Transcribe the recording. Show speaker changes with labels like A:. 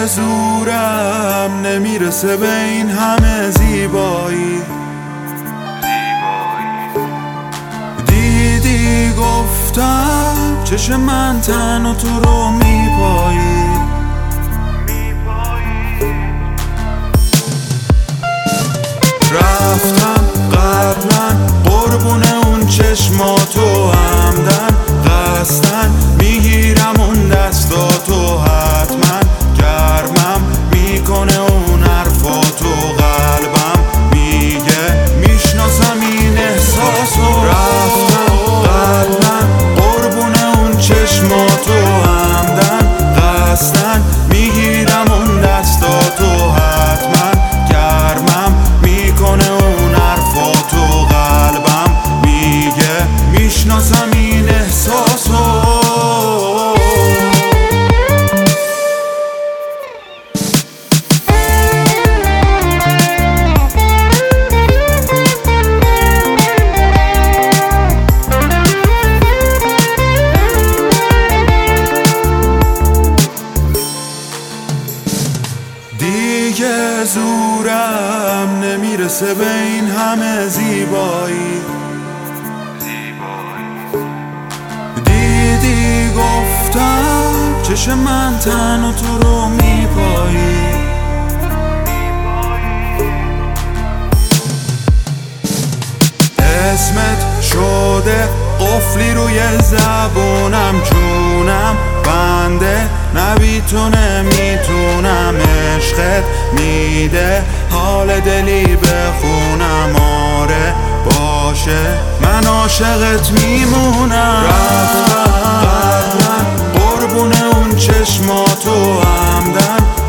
A: زورم نمیرسه به این همه زیبایی. دیدی گفتم چشم من تن و تو رو میپایی. رفتم قبلا قربون اون چشماتو همدن قصدن میگیرم اون دستاتو حتما گرمم میکنه اون حرفاتو قلبم میگه میشناسم این احساسو. رفتم قبلا قربون اون چشماتو همدن قصدن میگیرم اون دستاتو حتما گرمم میکنه اون حرفاتو قلبم میگه میشناسم این احساسو. دیگه زورم نمیرسه به این همه زیبایی. دیدی گفتم چشم من تن و تو رو میپایی. اسمت شده قفلی روی زبونم جونم بنده نبی تو نمیتونم. عشقت میده حال دلی بخونم. آره باشه من عاشقت میمونم. رفتم قبلا قربون اون چشماتو همدن